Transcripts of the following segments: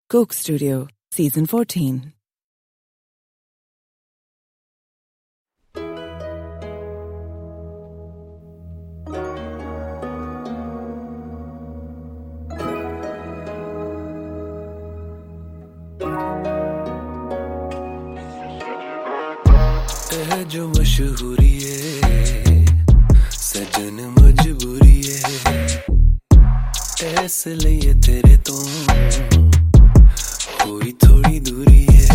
Coke Studio, Season 14. जो मशहूरी है सजन मजबूरी है इसलिए तेरे तो हुई थोड़ी दूरी है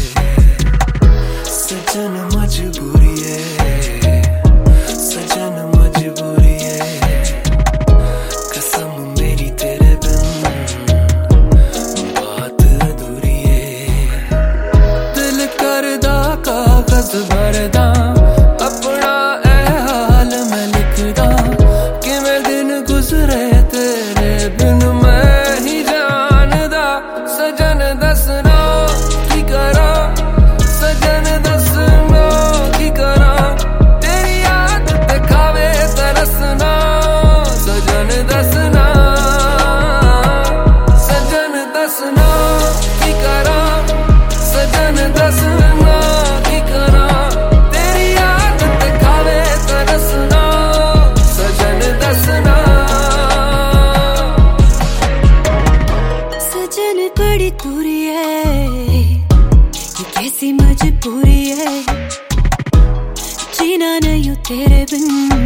सजन मजबूरी है सजन मजबूरी है कसम मेरी तेरे बिन बात अधूरी है दिल करदा कागज भरदा दूरी है ये कैसी मजबूरी है जीना नहीं तेरे बिन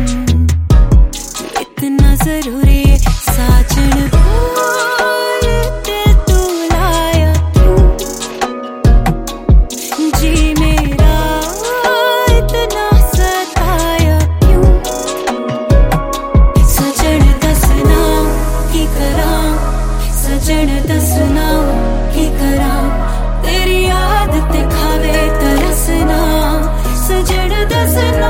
इतना जरूरी है साजन तू लाया क्यों जी मेरा इतना सताया क्यों सजन दसना की करा सजन दसना की करा तेरी याद ते खावे तरसना सजन दसना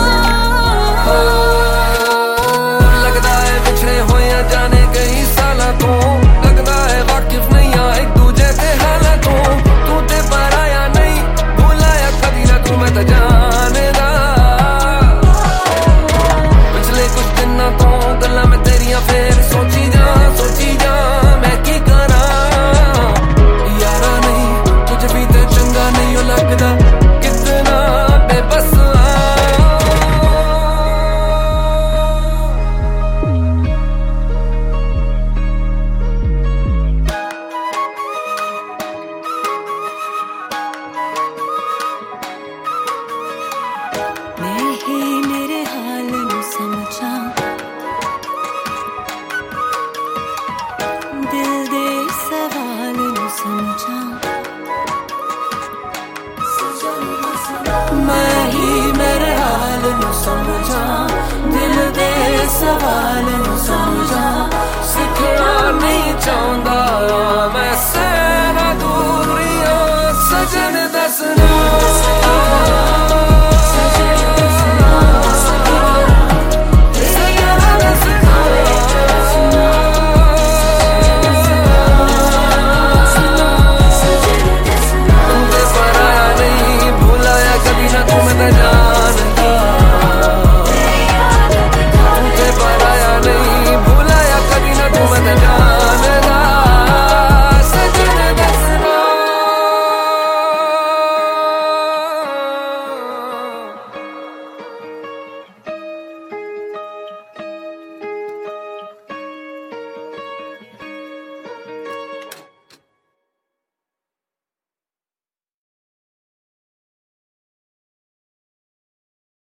लगदा है बिछड़े होए जाने कई साला तो लगदा है वाकिफ नहीं आ एक दूजे के हालातों तू ते पर आया नहीं भुलाया कभी ना तू मैं तो जानदा पिछले कुछ दिनों तो गल्लां में तेरियां फिर सोची जा मैं की करा यारा नहीं तुझे भी ते चंगा नहीं हो लगदा कितना बेबस मैं ही मेरे हाल नूं समझा दिल दे सवाल नूं समझा मैं ही मेरे हाल नूं समझा दिल दे सवाल नूं समझा सिखना नहीं चाहता मैं सैना दूरियां सजन दसना